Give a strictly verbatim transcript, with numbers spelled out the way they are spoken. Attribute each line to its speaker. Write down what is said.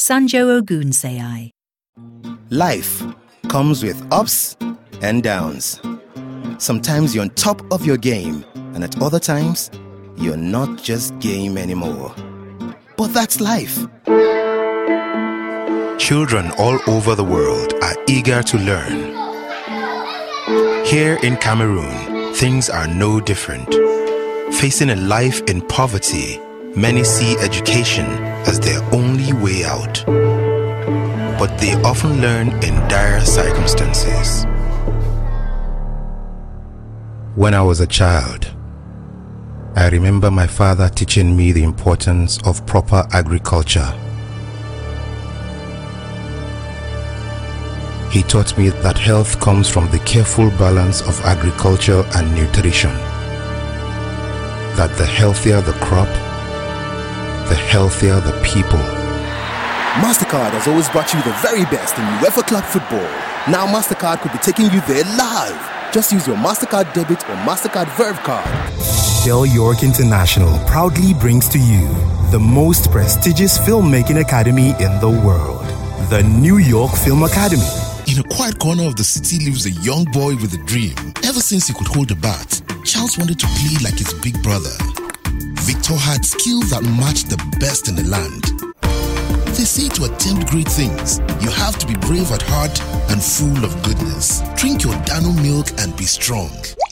Speaker 1: Sanjo Ogunsei.
Speaker 2: Life comes with ups and downs. Sometimes you're on top of your game, and at other times, you're not just game anymore. But that's life.
Speaker 3: Children all over the world are eager to learn. Here in Cameroon, things are no different. Facing a life in poverty, many see education as their only way out. But they often learn in dire circumstances. When I was a child, I remember my father teaching me the importance of proper agriculture. He taught me that health comes from the careful balance of agriculture and nutrition. That the healthier the crop, the healthier the people.
Speaker 2: MasterCard has always brought you the very best in UEFA Club football. Now MasterCard could be taking you there live. Just use your MasterCard debit or MasterCard Verve card.
Speaker 4: Del York International proudly brings to you the most prestigious filmmaking academy in the world, the New York Film Academy.
Speaker 5: In a quiet corner of the city lives a young boy with a dream. Ever since he could hold a bat, Charles wanted to play like his big brother. Victor had skills that matched the best in the land. They say to attempt great things, you have to be brave at heart and full of goodness. Drink your Dano milk and be strong.